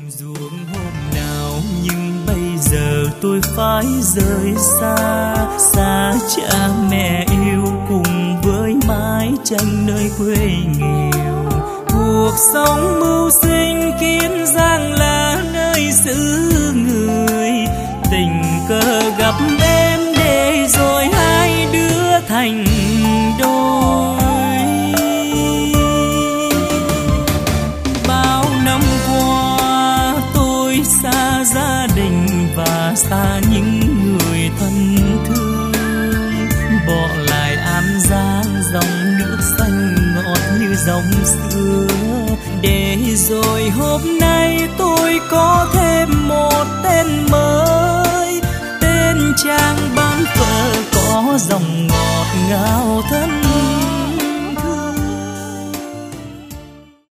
ruộng hôm nào nhưng bây giờ tôi phải rời xa, xa cha mẹ yêu cùng với mái tranh nơi quê nghèo. Cuộc sống mưu sinh Kiên Giang là nơi xứ người, tình cờ gặp em để rồi hai đứa thành đôi. Bao năm qua tôi xa gia đình và xa những người thân thương, bỏ lại An Giang dòng nước xanh ngọt như dòng xưa, để rồi hôm nay tôi có thêm một tên mới, tên chàng bán phở có dòng ngọt ngào thân